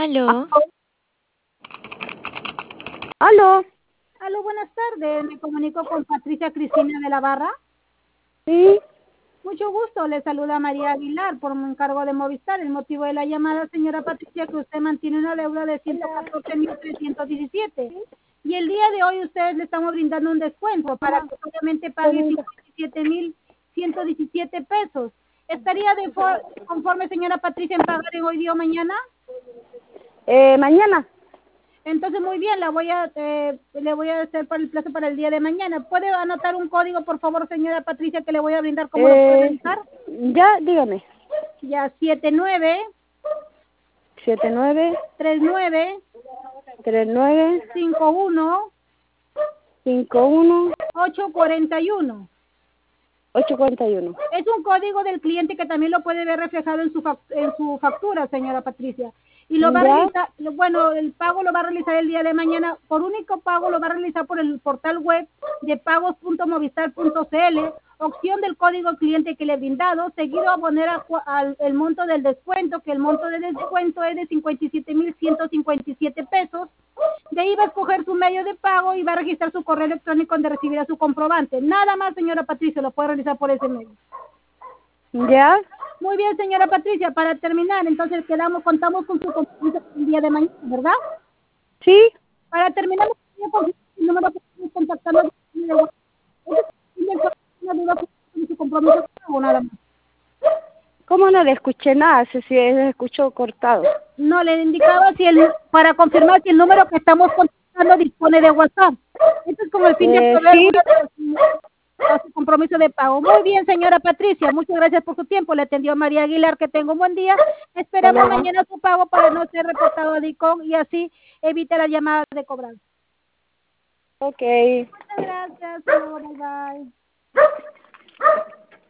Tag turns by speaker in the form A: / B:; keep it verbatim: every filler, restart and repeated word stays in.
A: Aló.
B: ¿Aló?
C: Aló, buenas tardes. Me comunico con Patricia Cristina de la Barra.
B: Sí.
C: Mucho gusto. Le saluda María Aguilar por un encargo de Movistar. El motivo de la llamada, señora Patricia, que usted mantiene una deuda de ciento catorce mil trescientos diecisiete. Y el día de hoy ustedes le estamos brindando un descuento para que obviamente pague cincuenta y siete mil ciento diecisiete pesos. ¿Estaría de for- conforme, señora Patricia, en pagar en hoy día o mañana?
B: Eh, mañana.
C: Entonces, muy bien, la voy a, eh, le voy a hacer para el plazo para el día de mañana. ¿Puede anotar un código, por favor, señora Patricia, que le voy a brindar? ¿Cómo lo puede
B: Eh,
C: realizar?
B: ya, dígame.
C: Ya, siete nueve
B: Siete nueve
C: tres nueve
B: tres nueve
C: cinco uno
B: cinco uno
C: ocho cuarenta y uno.
B: ocho cuarenta y uno.
C: Es un código del cliente que también lo puede ver reflejado en su fac- en su factura, señora Patricia. Y lo va a
B: ¿Ya?
C: realizar, bueno, el pago lo va a realizar el día de mañana. Por único pago lo va a realizar por el portal web de pagos punto movistar punto cl, opción del código cliente que le he brindado, seguido a poner a cu- al, el monto del descuento, que el monto del descuento es de cincuenta y siete mil ciento cincuenta y siete pesos. De ahí va a escoger su medio de pago y va a registrar su correo electrónico donde recibirá su comprobante. Nada más, señora Patricia, lo puede realizar por ese medio.
B: ¿Ya?
C: Muy bien, señora Patricia, para terminar, entonces quedamos, contamos con su compromiso el día de mañana, ¿verdad?
B: Sí.
C: Para terminar, me gustaría confirmar el número que estamos contactando de WhatsApp. ¿Una duda con su compromiso o nada más?
B: ¿Cómo no le escuché nada? Se, se se escuchó cortado.
C: No, le indicaba si el, para confirmar si el número que estamos contactando dispone de WhatsApp. Esto es con el fin de
B: Eh,
C: proveer
B: sí.
C: una de los- a su compromiso de pago. Muy bien, señora Patricia, muchas gracias por su tiempo. Le atendió María Aguilar, que tenga un buen día. Esperamos
B: Hasta luego.
C: mañana su pago para no ser reportado a DICOM y así evite las llamadas de cobranza.
B: Ok.
C: Muchas gracias, hasta luego, bye bye.